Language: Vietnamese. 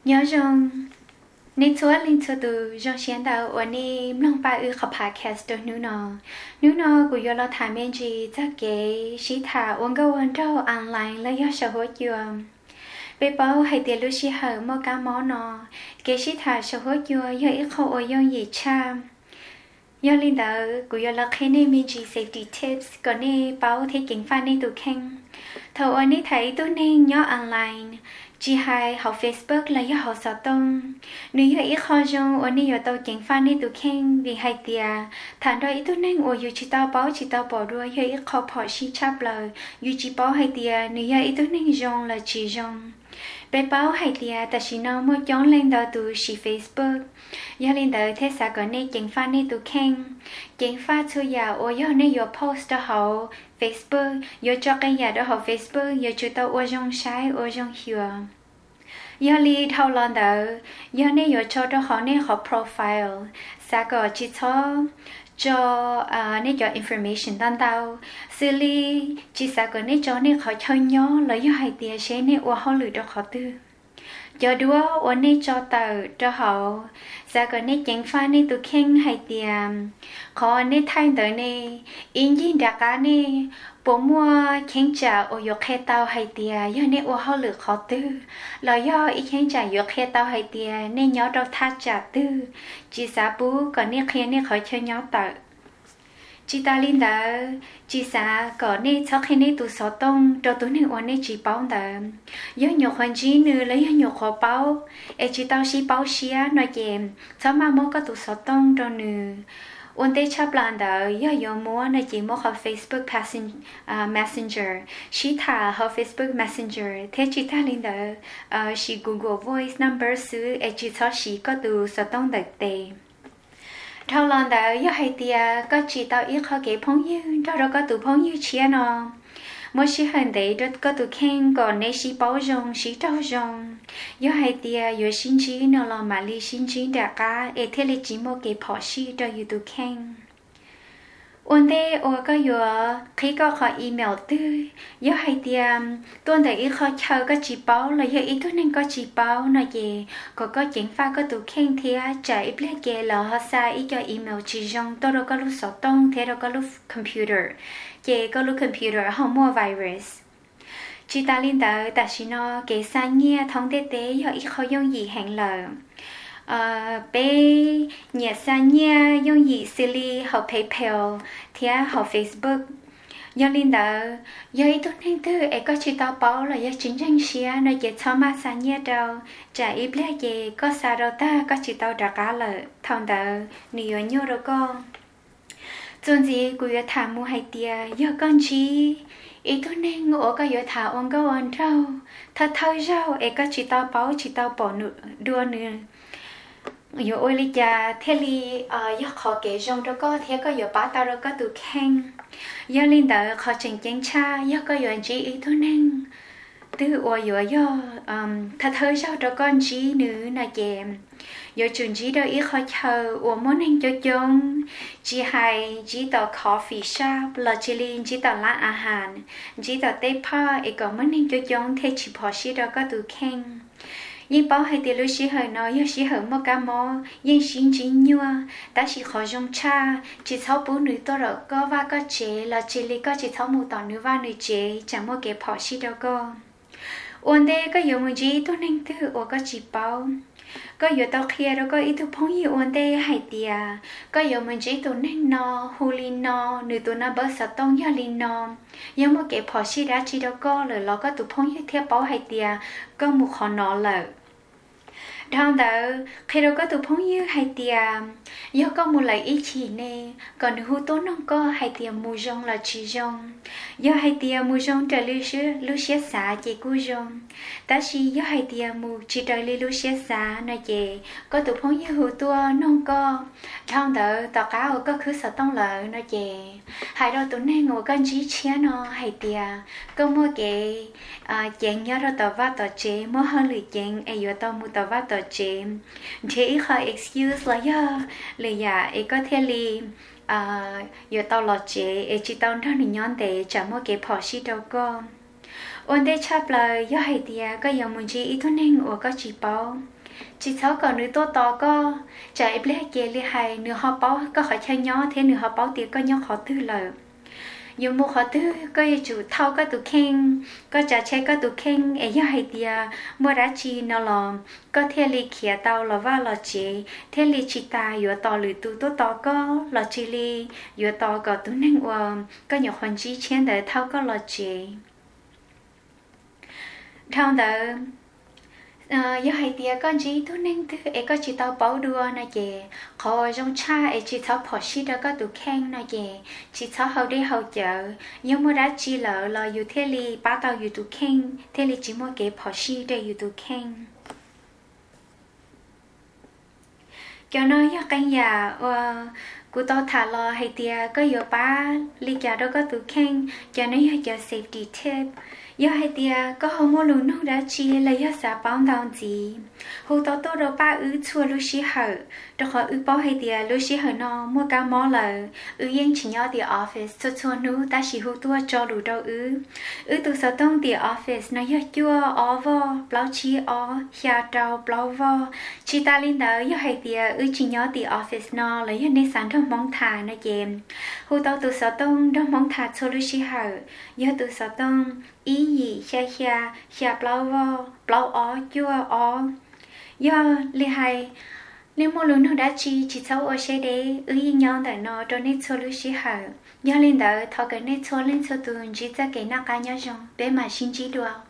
nhớ rằng nên chúa linh chúa từ trong sáng tạo ở đây long ba ư học podcast được nữ nó của yo lo thả men gì chắc cái sĩ thả uống câu ăn trâu online lấy yo sở hữu chưa bé bảo hay tiền lúc sĩ hở mua cá mó nó cái sĩ thả sở hữu chưa yo ít khâu ở yo gì cha yo linh đạo của yo lo khi nên mình gì safety tips còn nên bảo thế chính pha nên tụ khen thầu ở đây thấy tôi nên nhớ online chỉ hay học Facebook là do học sao tông nếu ít khó trong ở đây tàu chính pha nên tụ khen vì hay tia thằng đó ít tôi nên ở dù chỉ tao bỏ đuôi do ít khó bỏ xí chắp lời dù chỉ bảo hay tia nếu ít tôi nên dùng là chỉ dùng bé báo hay tia ta chỉ nói một chọn lên đầu từ xí Facebook do lên đầu thế sao có nên chính pha nên tụ khen chính pha cho giàu ở do nên yo post đó học Facebook yo cho cái nhà đó học Facebook yo cho tao ở trong sai ở trong hiểu yo li thâu lần đó yo nên yo cho đó họ nên học profile sao có chỉ cho nên cho information tan tao xử lý chỉ sao có nên cho nên họ chơi nhau lấy yo hay tiền sẽ nên ở họ lựa đó họ tư cho đua ở nên cho tàu cho họ sao có nên chính pha nên tụ khen hay tiền họ nên thay đổi nên in gì đã cả nên bố mua khen trả ở yok khe tao hay tiền do nên ở họ lựa họ tư là do ít khen trả yok khe tao hay tiền nên nhớ đâu thắt trả tư chỉ sao bố có nên khen nên khỏi chơi nhớ tàu chị ta linh đã chị xã có nên sau khi nên tụ sáu tông cho tụi nên ôn nên chị bảo đã do nhiều khoản chi nữa lấy nhiều khó bảo em chị tao xí bảo xí nói chém sau mà mua có tụ sáu tông cho nữa ôn tế chấp lần đã do mua nói chị mua học Facebook Messenger chị thả học Facebook Messenger thế chị ta linh đã chị Google Voice number xứ em chị sau chị có tụ sáu tông đặc tệ thâu lần đó do hay tia có chỉ tao ít khó cái phong như đó có tụ phong như chia nó mỗi sĩ hành đấy đó có tụ khen còn nếu sĩ bảo rong sĩ trâu rong do hay tia do sinh trí nó là mà li sinh trí đã cả để thế là chỉ một cái phỏ sĩ cho you tụ khen ôn thế ở có yo khi có họ email tư do hay tiêm tuần tại ít khó chờ có chỉ báo là do ít thôi nên có chỉ báo nói gì có chính pha có tụ khen thì chạy ít lấy kề là họ sai ít cho email chỉ trong tôi đâu có lúc sổ tông thế đâu có lúc computer kề có lúc computer họ mua virus chỉ ta liên tới ta chỉ nó kể sang nghe thông tế do ít khó dùng gì hẹn lời bé nhà sang nha dùng gì silly học PayPal thì học Facebook do linh đó do ý tốt nên thứ ấy có chỉ tao bảo là do chính danh xia nó chỉ cho mà sang nha đâu trả ít lẽ gì có sao đâu ta có chỉ tao trả cá lợi thằng đó nhiều nhiều đâu con chuyện gì cũng có thả mua hay tia do con chi ý tốt nên ngủ có có thả ông có ăn rau thật thâu rau ấy có chỉ tao bảo chỉ tao bỏ đua nữa yo ôi lý cha thế li yo khó kể trong đó có thế có yo bát tao đó có tụ khen yo linh đạo khó chỉnh chỉnh cha yo có yo chỉ ý thôi nên từ ôi yo thật hơi sao đó con chỉ nữa là chèm yo chuẩn chỉ đó ý khó chờ ôi muốn anh cho chung chỉ hay chỉ tao coffee shop là chỉ linh chỉ tao lá à hàn chỉ tao tây pa ấy có muốn anh cho chung thế chỉ bỏ xí đó có tụ khen nhưng bảo hay tiền lúc xí hơi nói yêu xí hơi một cá mò nhưng xin chỉ nhua ta chỉ khó dùng cha chỉ sau bố nữ tôi rồi có và có chế là chỉ lý có chỉ sau một tàu nữ và nữ chế chẳng một cái bỏ xí đâu có ổn đây có nhiều người gì tôi nên thứ ở có chỉ bảo có nhiều tàu kia đâu có ít thứ phong yêu ổn đây hay tiền có nhiều người gì tôi nên no huli no nữ tôi nó bớt sợ tông gia linh no nhưng một cái bỏ xí đã chỉ đâu có rồi lo có tụ phong yêu theo bảo hay tiền có một khó nó là thằng đó khi đâu có tụ phong như hay tiệm do có một loại ý chỉ nè còn hữu tố nó có hay tiệm mù rong là chỉ rong do hay tiệm mù rong trời lưu xé xả chỉ cú rong ta chỉ do hay tiệm mù chỉ trời lưu xé xả nói gì có tụ phong như hữu tố nó có thằng đó tao cá ở có khứ sợ tông lợi nói gì hai đôi tụi này ngồi con chỉ chia nó hay tiệm có một cái chuyện nhớ ra tao vắt tao chế mua hơn lì chuyện ai vừa tao mua tao vắt tao chế chế khó excuse là do là ai có thể li vừa tao lọt chế ai chỉ tao nó nhon để trả mua cái phò xí đâu con ổn để chấp lời do hay tiệt có nhiều muốn gì ít thôi nên ở có chỉ bảo chỉ cháu còn nữ tô to có chạy ble kia li hay nửa họ báo có khỏi chơi nhỏ thế nửa họ báo tiền có nhỏ khó tư lời dù một họ tư có chủ thâu có tụ khen có trả chơi có tụ khen ấy do hay tia mua đã chi nó lòng có thể li kia tàu là va là chị thế li chị ta vừa to lưỡi tụ tô to có là chị li vừa to có tụ năng có nhiều hoàn chi trên đời thâu có là chị thâu đó giờ hay tia con gì tôi nên thứ ấy có chỉ tao bảo đua nè chị họ trong cha ấy chỉ tao bỏ xí đó có tụ khen nè chị chỉ tao hậu đi hậu chợ nhưng mà đã chi lợ làอยู่thế li ba taoอยู่tụ khen thế li chỉ mua cái bỏ xí đểอยู่tụ khen cho nó giờ cái nhà của tao thả lo hay tia có giờ ba li nhà đó có tụ khen cho nó giờ safety tip giờ hay tia có hôm mua lúa nấu đã chi là giờ xả bao đào gì hồ tao tôi đâu ba chua lúa xí hở đó họ bao hay tia lúa xí hở nó mua cá mó là yên chỉ nhau thì office chua nấu ta chỉ hồ tua cho đủ đâu từ sau tông thì office nó giờ chua ó vo bao chi ó xa trâu bao vo chi ta lên đó giờ hay tia chỉ nhau thì office nó là giờ nên sản trong mong thà nó dèm hồ tao từ sau tông đó mong thà chua lúa xí hở giờ từ sau tông ý gì xa bao vo bao ó chua ó giờ li hay nếu mua lúa nó đã chi chỉ cháu ở xe đấy yên nhau tại nó cho nên cho lúa xí hở giờ lên đó thọ cái nên cho lên cho tụi chỉ ra cái nào cá nhau rồi bé mà xin chỉ được